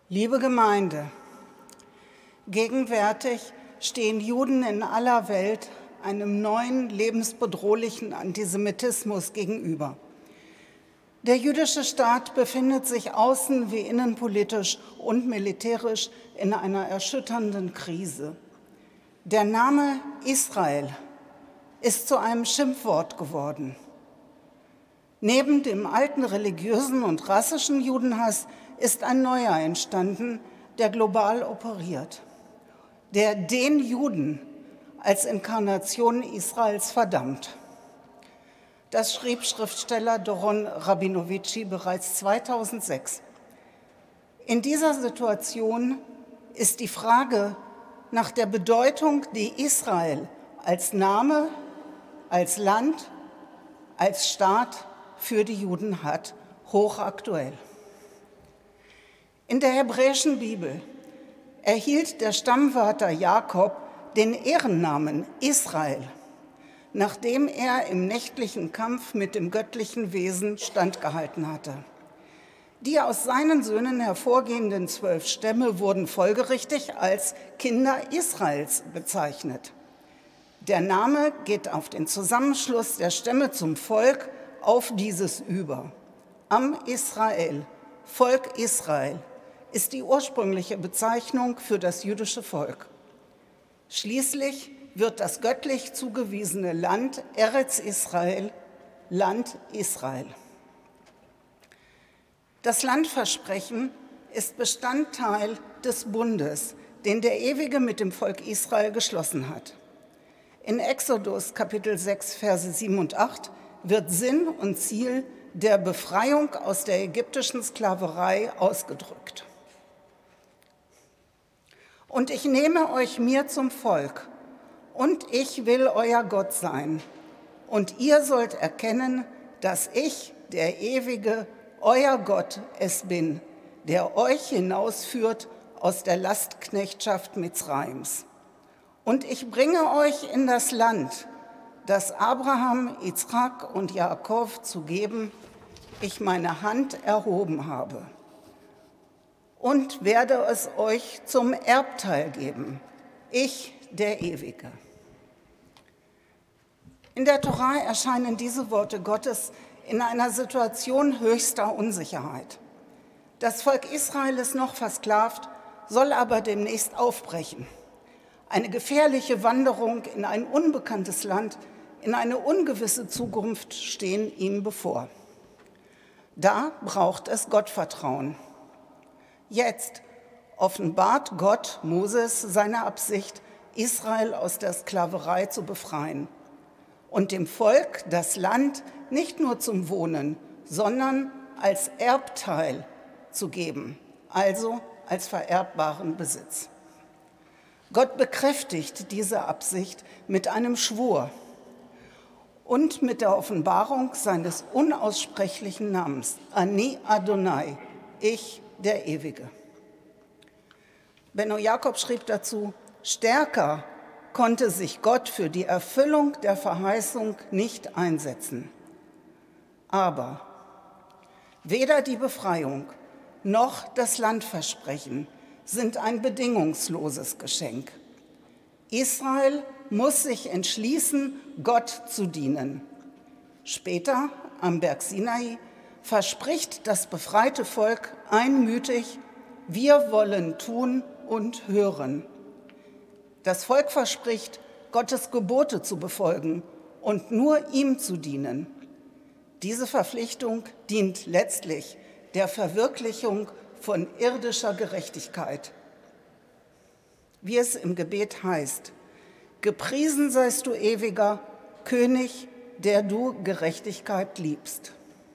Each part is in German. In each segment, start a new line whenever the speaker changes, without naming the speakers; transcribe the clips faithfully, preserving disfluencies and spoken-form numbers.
Liebe Gemeinde, gegenwärtig stehen Juden in aller Welt einem neuen, lebensbedrohlichen Antisemitismus gegenüber. Der jüdische Staat befindet sich außen- wie innenpolitisch und militärisch in einer erschütternden Krise. Der Name Israel ist zu einem Schimpfwort geworden. Neben dem alten religiösen und rassischen Judenhass ist ein neuer entstanden, der global operiert, der den Juden als Inkarnation Israels verdammt. Das schrieb Schriftsteller Doron Rabinowitschi bereits zweitausendsechs. In dieser Situation ist die Frage nach der Bedeutung, die Israel als Name, als Land, als Staat für die Juden hat, hochaktuell. In der hebräischen Bibel erhielt der Stammvater Jakob den Ehrennamen Israel, nachdem er im nächtlichen Kampf mit dem göttlichen Wesen standgehalten hatte. Die aus seinen Söhnen hervorgehenden zwölf Stämme wurden folgerichtig als Kinder Israels bezeichnet. Der Name geht auf den Zusammenschluss der Stämme zum Volk auf dieses über. Am Israel, Volk Israel, ist die ursprüngliche Bezeichnung für das jüdische Volk. Schließlich wird das göttlich zugewiesene Land Eretz Israel, Land Israel. Das Landversprechen ist Bestandteil des Bundes, den der Ewige mit dem Volk Israel geschlossen hat. In Exodus Kapitel sechs, Verse sieben und acht wird Sinn und Ziel der Befreiung aus der ägyptischen Sklaverei ausgedrückt. Und ich nehme euch mir zum Volk, und ich will euer Gott sein. Und ihr sollt erkennen, dass ich, der Ewige, euer Gott es bin, der euch hinausführt aus der Lastknechtschaft Mitzraims. Und ich bringe euch in das Land, das Abraham, Isaak und Jakob zu geben, ich meine Hand erhoben habe. Und werde es euch zum Erbteil geben, ich, der Ewige. In der Tora erscheinen diese Worte Gottes in einer Situation höchster Unsicherheit. Das Volk Israel ist noch versklavt, soll aber demnächst aufbrechen. Eine gefährliche Wanderung in ein unbekanntes Land, in eine ungewisse Zukunft stehen ihm bevor. Da braucht es Gottvertrauen. Jetzt offenbart Gott Moses seine Absicht, Israel aus der Sklaverei zu befreien und dem Volk das Land nicht nur zum Wohnen, sondern als Erbteil zu geben, also als vererbbaren Besitz. Gott bekräftigt diese Absicht mit einem Schwur und mit der Offenbarung seines unaussprechlichen Namens, Ani Adonai, ich, der Ewige. Benno Jakob schrieb dazu, stärker konnte sich Gott für die Erfüllung der Verheißung nicht einsetzen. Aber weder die Befreiung noch das Landversprechen sind ein bedingungsloses Geschenk. Israel muss sich entschließen, Gott zu dienen. Später, am Berg Sinai, verspricht das befreite Volk einmütig, wir wollen tun und hören. Das Volk verspricht, Gottes Gebote zu befolgen und nur ihm zu dienen. Diese Verpflichtung dient letztlich der Verwirklichung von irdischer Gerechtigkeit. Wie es im Gebet heißt, gepriesen seist du ewiger König, der du Gerechtigkeit liebst.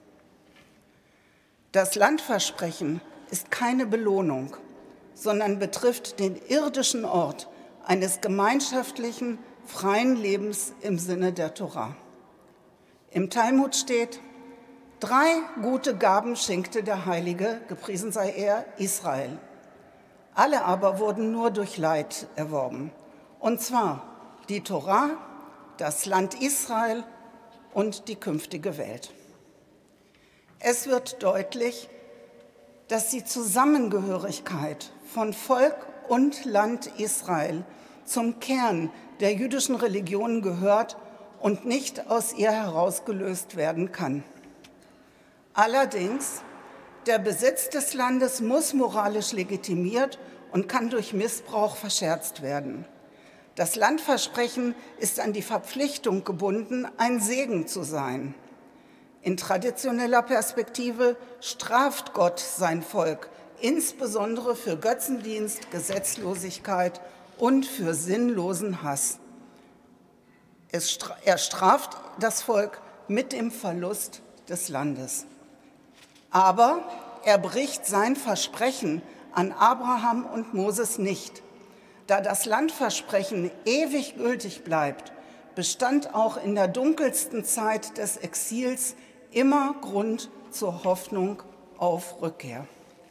Das Landversprechen ist keine Belohnung, sondern betrifft den irdischen Ort eines gemeinschaftlichen, freien Lebens im Sinne der Tora. Im Talmud steht, drei gute Gaben schenkte der Heilige, gepriesen sei er, Israel. Alle aber wurden nur durch Leid erworben, und zwar die Tora, das Land Israel und die künftige Welt. Es wird deutlich, dass die Zusammengehörigkeit von Volk und Land Israel zum Kern der jüdischen Religion gehört und nicht aus ihr herausgelöst werden kann. Allerdings, der Besitz des Landes muss moralisch legitimiert und kann durch Missbrauch verscherzt werden. Das Landversprechen ist an die Verpflichtung gebunden, ein Segen zu sein. In traditioneller Perspektive straft Gott sein Volk, insbesondere für Götzendienst, Gesetzlosigkeit und für sinnlosen Hass. Es, er straft das Volk mit dem Verlust des Landes. Aber er bricht sein Versprechen an Abraham und Moses nicht. Da das Landversprechen ewig gültig bleibt, bestand auch in der dunkelsten Zeit des Exils immer Grund zur Hoffnung auf Rückkehr.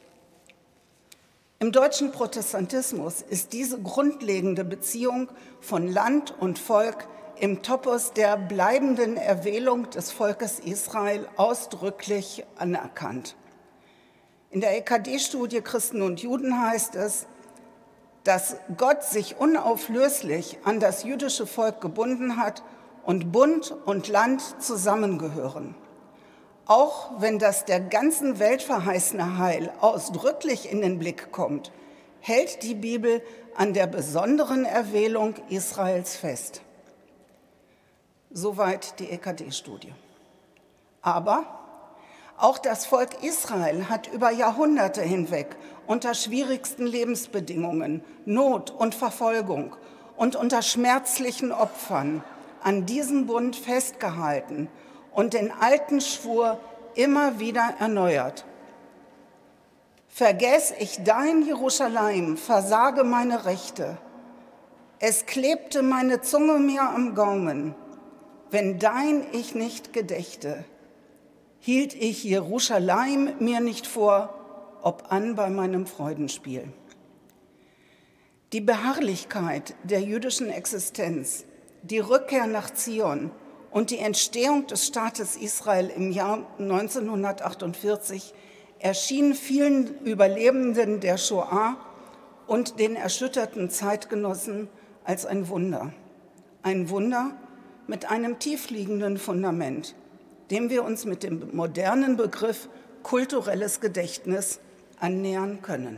Im deutschen Protestantismus ist diese grundlegende Beziehung von Land und Volk im Topos der bleibenden Erwählung des Volkes Israel ausdrücklich anerkannt. In der E K D-Studie Christen und Juden heißt es, dass Gott sich unauflöslich an das jüdische Volk gebunden hat und Bund und Land zusammengehören. Auch wenn das der ganzen Welt verheißene Heil ausdrücklich in den Blick kommt, hält die Bibel an der besonderen Erwählung Israels fest. Soweit die E K D-Studie. Aber auch das Volk Israel hat über Jahrhunderte hinweg unter schwierigsten Lebensbedingungen, Not und Verfolgung und unter schmerzlichen Opfern an diesem Bund festgehalten und den alten Schwur immer wieder erneuert. Vergäß ich dein Jerusalem, versage meine Rechte. Es klebte meine Zunge mir am Gaumen, wenn dein ich nicht gedächte. Hielt ich Jerusalem mir nicht vor, ob an bei meinem Freudenspiel. Die Beharrlichkeit der jüdischen Existenz, die Rückkehr nach Zion und die Entstehung des Staates Israel im Jahr neunzehnhundertachtundvierzig erschien vielen Überlebenden der Shoah und den erschütterten Zeitgenossen als ein Wunder. Ein Wunder mit einem tiefliegenden Fundament, dem wir uns mit dem modernen Begriff kulturelles Gedächtnis annähern können.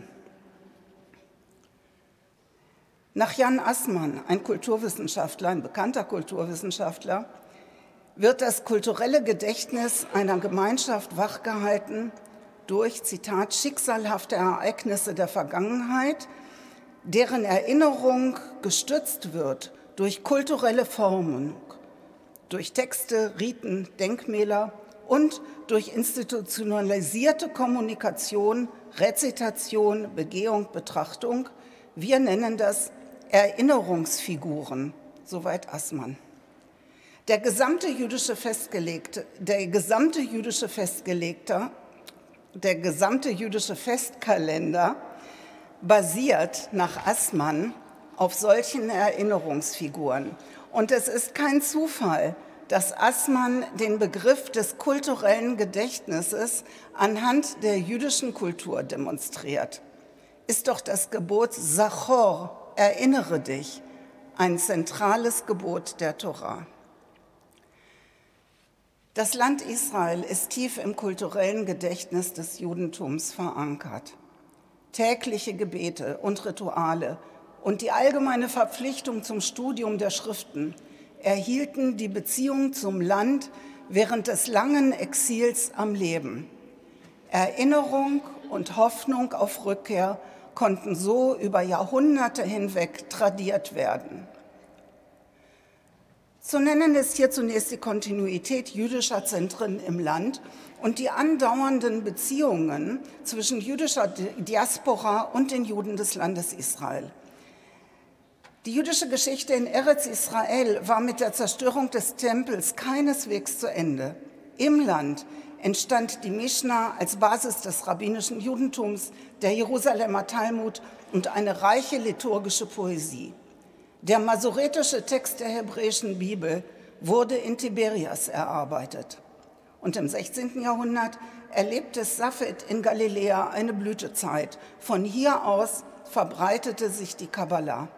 Nach Jan Assmann, ein Kulturwissenschaftler, ein bekannter Kulturwissenschaftler, wird das kulturelle Gedächtnis einer Gemeinschaft wachgehalten durch, Zitat, schicksalhafte Ereignisse der Vergangenheit, deren Erinnerung gestützt wird durch kulturelle Formen, durch Texte, Riten, Denkmäler und durch institutionalisierte Kommunikation, Rezitation, Begehung, Betrachtung. Wir nennen das Erinnerungsfiguren, soweit Assmann. Der gesamte jüdische Festgelegte, der gesamte jüdische Festgelegter, der gesamte jüdische Festkalender basiert nach Assmann auf solchen Erinnerungsfiguren. Und es ist kein Zufall, dass Assmann den Begriff des kulturellen Gedächtnisses anhand der jüdischen Kultur demonstriert. Ist doch das Gebot Zachor, erinnere dich, ein zentrales Gebot der Tora. Das Land Israel ist tief im kulturellen Gedächtnis des Judentums verankert. Tägliche Gebete und Rituale und die allgemeine Verpflichtung zum Studium der Schriften erhielten die Beziehung zum Land während des langen Exils am Leben. Erinnerung und Hoffnung auf Rückkehr konnten so über Jahrhunderte hinweg tradiert werden. Zu nennen ist hier zunächst die Kontinuität jüdischer Zentren im Land und die andauernden Beziehungen zwischen jüdischer Diaspora und den Juden des Landes Israel. Die jüdische Geschichte in Eretz Israel war mit der Zerstörung des Tempels keineswegs zu Ende. Im Land entstand die Mischna als Basis des rabbinischen Judentums, der Jerusalemer Talmud und eine reiche liturgische Poesie. Der masoretische Text der hebräischen Bibel wurde in Tiberias erarbeitet. Und im sechzehnten Jahrhundert erlebte Safed in Galiläa eine Blütezeit. Von hier aus verbreitete sich die Kabbala.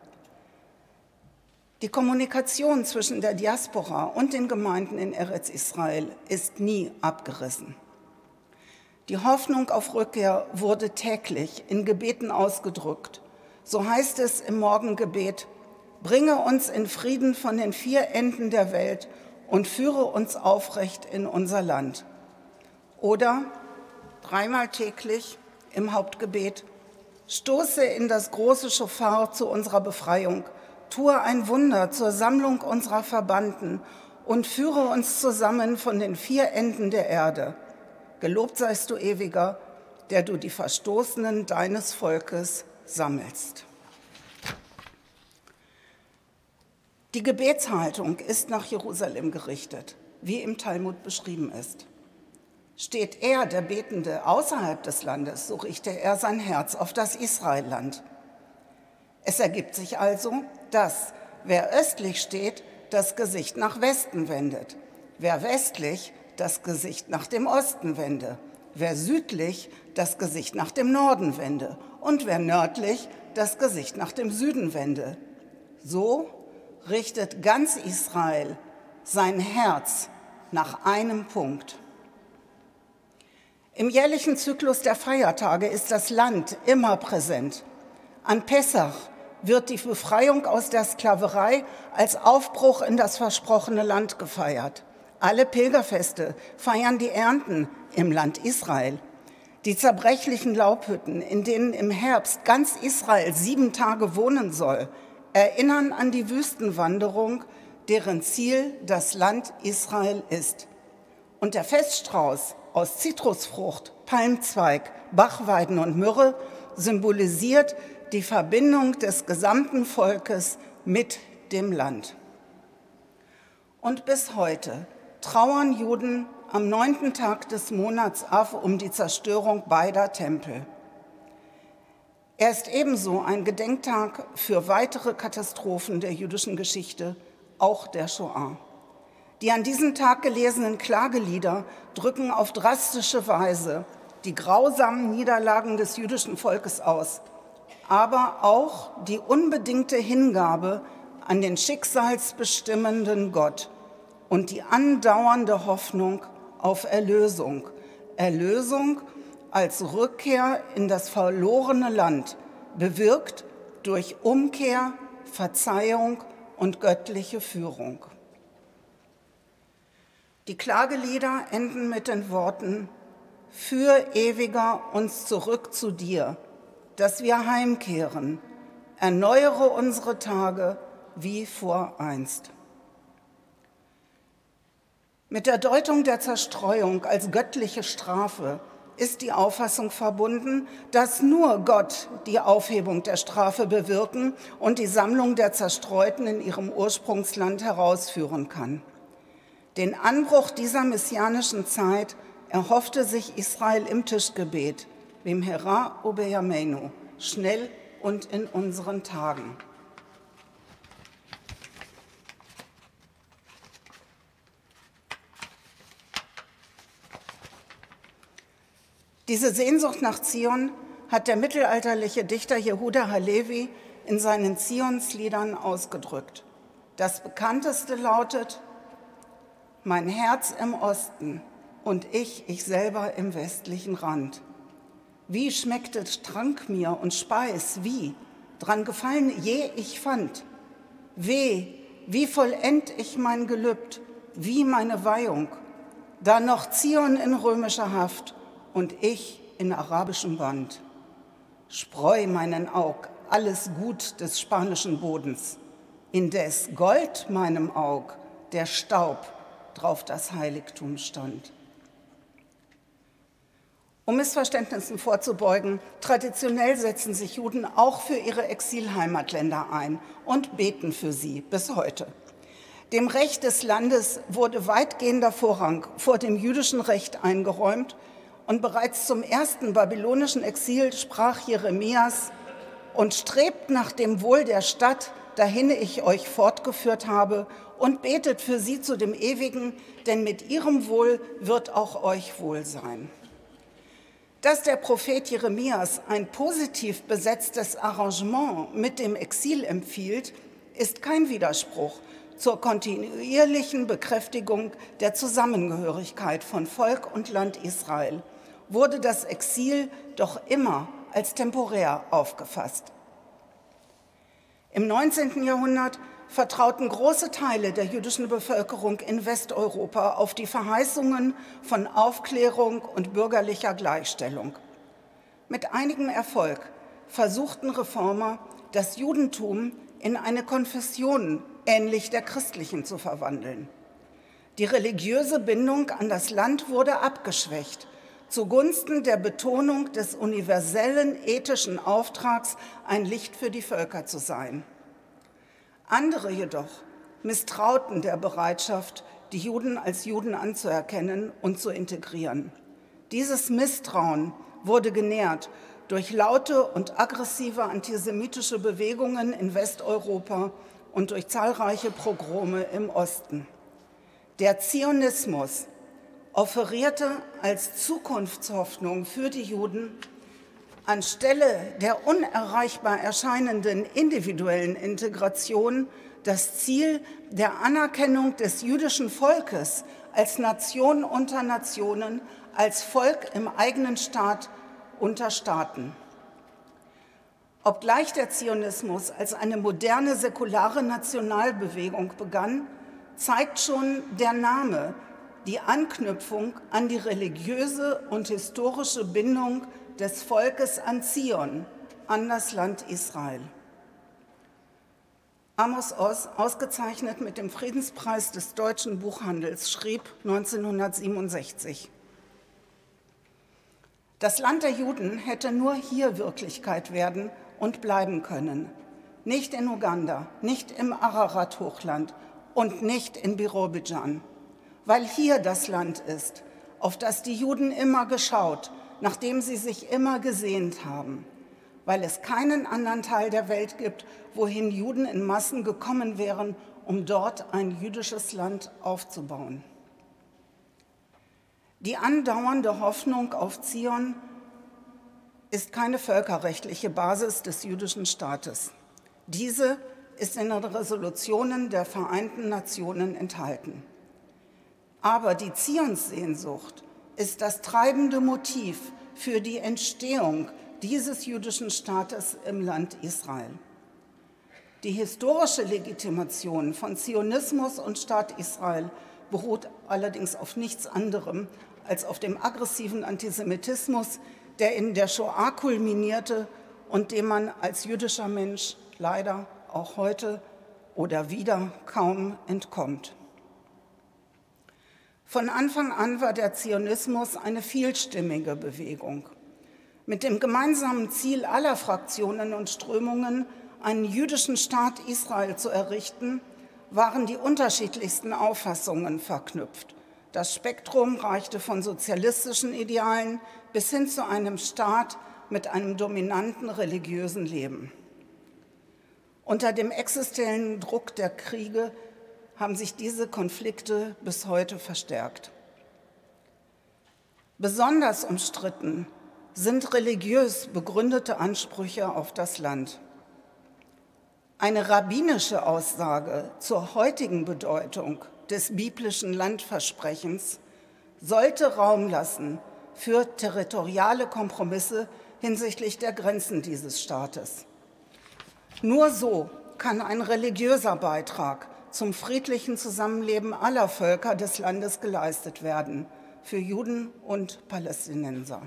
Die Kommunikation zwischen der Diaspora und den Gemeinden in Eretz Israel ist nie abgerissen. Die Hoffnung auf Rückkehr wurde täglich in Gebeten ausgedrückt. So heißt es im Morgengebet: Bringe uns in Frieden von den vier Enden der Welt und führe uns aufrecht in unser Land. Oder dreimal täglich im Hauptgebet: Stoße in das große Schofar zu unserer Befreiung, tue ein Wunder zur Sammlung unserer Verbannten und führe uns zusammen von den vier Enden der Erde. Gelobt seist du, Ewiger, der du die Verstoßenen deines Volkes sammelst. Die Gebetshaltung ist nach Jerusalem gerichtet, wie im Talmud beschrieben ist. Steht er, der Betende, außerhalb des Landes, so richte er sein Herz auf das Israelland. Es ergibt sich also, dass, wer östlich steht, das Gesicht nach Westen wendet, wer westlich das Gesicht nach dem Osten wende, wer südlich das Gesicht nach dem Norden wende und wer nördlich das Gesicht nach dem Süden wende. So richtet ganz Israel sein Herz nach einem Punkt. Im jährlichen Zyklus der Feiertage ist das Land immer präsent. An Pessach wird die Befreiung aus der Sklaverei als Aufbruch in das versprochene Land gefeiert. Alle Pilgerfeste feiern die Ernten im Land Israel. Die zerbrechlichen Laubhütten, in denen im Herbst ganz Israel sieben Tage wohnen soll, erinnern an die Wüstenwanderung, deren Ziel das Land Israel ist. Und der Feststrauß aus Zitrusfrucht, Palmzweig, Bachweiden und Myrrhe symbolisiert die Verbindung des gesamten Volkes mit dem Land. Und bis heute trauern Juden am neunten Tag des Monats Av um die Zerstörung beider Tempel. Er ist ebenso ein Gedenktag für weitere Katastrophen der jüdischen Geschichte, auch der Shoah. Die an diesem Tag gelesenen Klagelieder drücken auf drastische Weise die grausamen Niederlagen des jüdischen Volkes aus, aber auch die unbedingte Hingabe an den schicksalsbestimmenden Gott und die andauernde Hoffnung auf Erlösung. Erlösung als Rückkehr in das verlorene Land, bewirkt durch Umkehr, Verzeihung und göttliche Führung. Die Klagelieder enden mit den Worten: Führ, Ewiger, uns zurück zu dir, dass wir heimkehren, erneuere unsere Tage wie voreinst. Mit der Deutung der Zerstreuung als göttliche Strafe ist die Auffassung verbunden, dass nur Gott die Aufhebung der Strafe bewirken und die Sammlung der Zerstreuten in ihrem Ursprungsland herausführen kann. Den Anbruch dieser messianischen Zeit erhoffte sich Israel im Tischgebet, Bimhera ubeyameinu, schnell und in unseren Tagen. Diese Sehnsucht nach Zion hat der mittelalterliche Dichter Yehuda Halevi in seinen Zionsliedern ausgedrückt. Das bekannteste lautet: Mein Herz im Osten und ich, ich selber im westlichen Rand. Wie schmecktet Trank mir und Speis, wie dran gefallen je ich fand. Weh, wie vollend ich mein Gelübd, wie meine Weihung, da noch Zion in römischer Haft und ich in arabischem Band. Spreu meinen Aug alles Gut des spanischen Bodens, indes Gold meinem Aug der Staub drauf das Heiligtum stand. Um Missverständnissen vorzubeugen, traditionell setzen sich Juden auch für ihre Exilheimatländer ein und beten für sie bis heute. Dem Recht des Landes wurde weitgehender Vorrang vor dem jüdischen Recht eingeräumt und bereits zum ersten babylonischen Exil sprach Jeremias: Und strebt nach dem Wohl der Stadt, dahin ich euch fortgeführt habe, und betet für sie zu dem Ewigen, denn mit ihrem Wohl wird auch euch wohl sein. Dass der Prophet Jeremias ein positiv besetztes Arrangement mit dem Exil empfiehlt, ist kein Widerspruch zur kontinuierlichen Bekräftigung der Zusammengehörigkeit von Volk und Land Israel, wurde das Exil doch immer als temporär aufgefasst. Im neunzehnten Jahrhundert vertrauten große Teile der jüdischen Bevölkerung in Westeuropa auf die Verheißungen von Aufklärung und bürgerlicher Gleichstellung. Mit einigem Erfolg versuchten Reformer, das Judentum in eine Konfession ähnlich der christlichen zu verwandeln. Die religiöse Bindung an das Land wurde abgeschwächt, zugunsten der Betonung des universellen ethischen Auftrags, ein Licht für die Völker zu sein. Andere jedoch misstrauten der Bereitschaft, die Juden als Juden anzuerkennen und zu integrieren. Dieses Misstrauen wurde genährt durch laute und aggressive antisemitische Bewegungen in Westeuropa und durch zahlreiche Pogrome im Osten. Der Zionismus offerierte als Zukunftshoffnung für die Juden anstelle der unerreichbar erscheinenden individuellen Integration das Ziel der Anerkennung des jüdischen Volkes als Nation unter Nationen, als Volk im eigenen Staat unter Staaten. Obgleich der Zionismus als eine moderne säkulare Nationalbewegung begann, zeigt schon der Name die Anknüpfung an die religiöse und historische Bindung des Volkes an Zion, an das Land Israel. Amos Oz, ausgezeichnet mit dem Friedenspreis des deutschen Buchhandels, schrieb neunzehnhundertsiebenundsechzig: Das Land der Juden hätte nur hier Wirklichkeit werden und bleiben können. Nicht in Uganda, nicht im Ararat-Hochland und nicht in Birobidjan. Weil hier das Land ist, auf das die Juden immer geschaut, nachdem sie sich immer gesehnt haben. Weil es keinen anderen Teil der Welt gibt, wohin Juden in Massen gekommen wären, um dort ein jüdisches Land aufzubauen. Die andauernde Hoffnung auf Zion ist keine völkerrechtliche Basis des jüdischen Staates. Diese ist in den Resolutionen der Vereinten Nationen enthalten. Aber die Zionssehnsucht ist das treibende Motiv für die Entstehung dieses jüdischen Staates im Land Israel. Die historische Legitimation von Zionismus und Staat Israel beruht allerdings auf nichts anderem als auf dem aggressiven Antisemitismus, der in der Shoah kulminierte und dem man als jüdischer Mensch leider auch heute oder wieder kaum entkommt. Von Anfang an war der Zionismus eine vielstimmige Bewegung. Mit dem gemeinsamen Ziel aller Fraktionen und Strömungen, einen jüdischen Staat Israel zu errichten, waren die unterschiedlichsten Auffassungen verknüpft. Das Spektrum reichte von sozialistischen Idealen bis hin zu einem Staat mit einem dominanten religiösen Leben. Unter dem existenziellen Druck der Kriege haben sich diese Konflikte bis heute verstärkt. Besonders umstritten sind religiös begründete Ansprüche auf das Land. Eine rabbinische Aussage zur heutigen Bedeutung des biblischen Landversprechens sollte Raum lassen für territoriale Kompromisse hinsichtlich der Grenzen dieses Staates. Nur so kann ein religiöser Beitrag zum friedlichen Zusammenleben aller Völker des Landes geleistet werden, für Juden und Palästinenser.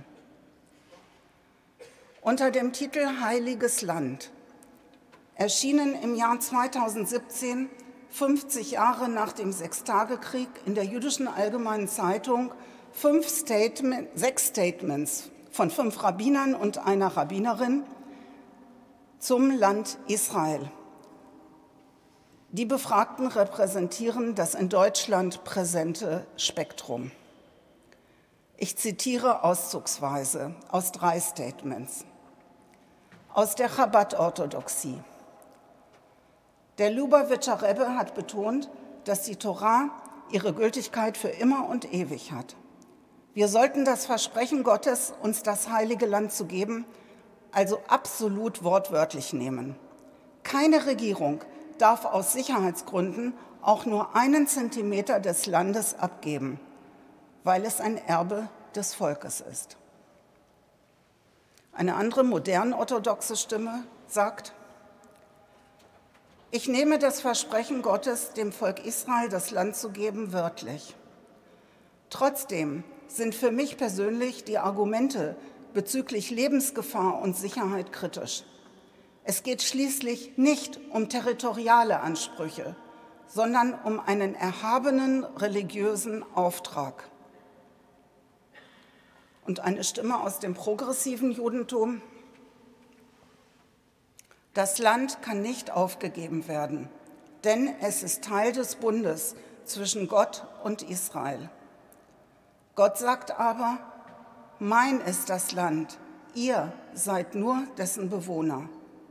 Unter dem Titel Heiliges Land erschienen im Jahr zweitausendsiebzehn, fünfzig Jahre nach dem Sechstagekrieg, in der Jüdischen Allgemeinen Zeitung fünf Statement, sechs Statements von fünf Rabbinern und einer Rabbinerin zum Land Israel. Die Befragten repräsentieren das in Deutschland präsente Spektrum. Ich zitiere auszugsweise aus drei Statements. Aus der Chabad-Orthodoxie. Der Lubavitcher Rebbe hat betont, dass die Tora ihre Gültigkeit für immer und ewig hat. Wir sollten das Versprechen Gottes, uns das heilige Land zu geben, also absolut wortwörtlich nehmen. Keine Regierung darf aus Sicherheitsgründen auch nur einen Zentimeter des Landes abgeben, weil es ein Erbe des Volkes ist. Eine andere modern orthodoxe Stimme sagt: Ich nehme das Versprechen Gottes, dem Volk Israel das Land zu geben, wörtlich. Trotzdem sind für mich persönlich die Argumente bezüglich Lebensgefahr und Sicherheit kritisch. Es geht schließlich nicht um territoriale Ansprüche, sondern um einen erhabenen religiösen Auftrag. Und eine Stimme aus dem progressiven Judentum: Das Land kann nicht aufgegeben werden, denn es ist Teil des Bundes zwischen Gott und Israel. Gott sagt aber: Mein ist das Land, ihr seid nur dessen Bewohner.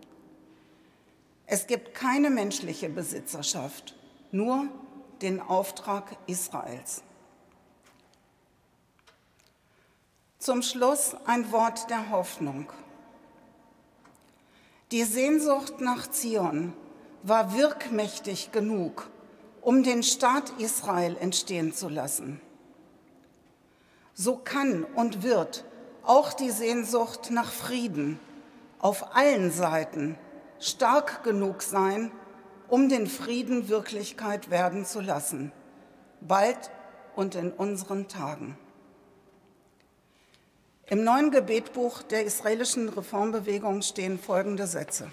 Es gibt keine menschliche Besitzerschaft, nur den Auftrag Israels. Zum Schluss ein Wort der Hoffnung. Die Sehnsucht nach Zion war wirkmächtig genug, um den Staat Israel entstehen zu lassen. So kann und wird auch die Sehnsucht nach Frieden auf allen Seiten stark genug sein, um den Frieden Wirklichkeit werden zu lassen, bald und in unseren Tagen. Im neuen Gebetbuch der israelischen Reformbewegung stehen folgende Sätze: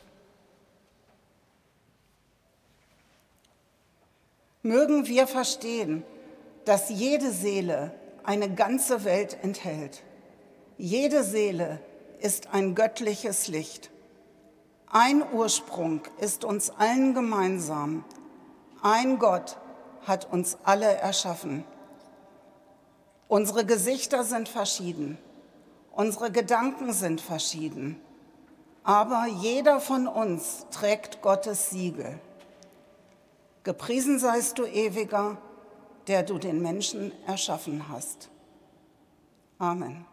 Mögen wir verstehen, dass jede Seele eine ganze Welt enthält. Jede Seele ist ein göttliches Licht. Ein Ursprung ist uns allen gemeinsam. Ein Gott hat uns alle erschaffen. Unsere Gesichter sind verschieden, unsere Gedanken sind verschieden, aber jeder von uns trägt Gottes Siegel. Gepriesen seist du, Ewiger, der du den Menschen erschaffen hast. Amen.